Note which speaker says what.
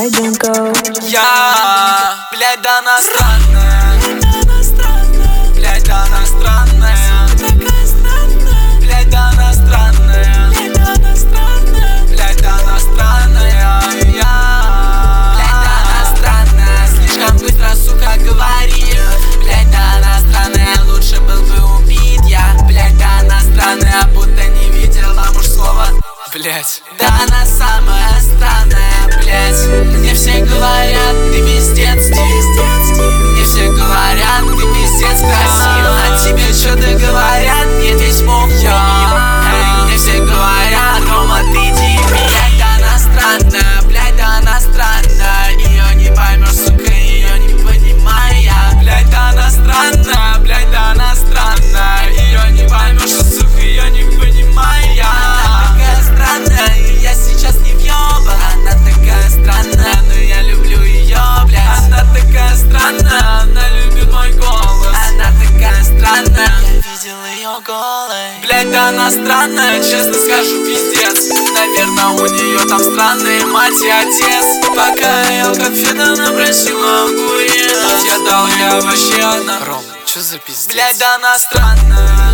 Speaker 1: I don't go.
Speaker 2: Я, блядь, да она странная. Блядь, да она странная. Блядь, да она странная. Блядь, да она странная. Я, блядь, да она странная. Слишком быстро, сука, говорит. Блядь, да она странная. Лучше был бы убит я. Блядь, да она странная, будто не видела мужского. Блядь, да она самая странная, блядь. Мне все говорят, ты пиздец. Мне все говорят, ты пиздец красив. А тебе что-то говорят, нет, весь мог мне все говорят, Рома, ты дебил. Блядь, да она странная, блядь, да она странная. Ее не поймешь, сука, ее не понимая. Блядь, да она странная, блядь, да она странная. Ее не поймешь, сука, ее не понимая. Она такая странная, и я сейчас не въеба. Она такая странная, но я люблю ее, блядь. Она такая странная, она любит мой голос. Она такая странная, я видел ее голой. Блядь, да она странная, честно скажу, пиздец. Наверное, у нее там странные мать и отец. Пока я ел конфеты, она просила огурец. Я дал, я вообще одна. Ром, чё за пиздец? Блядь, да она странная.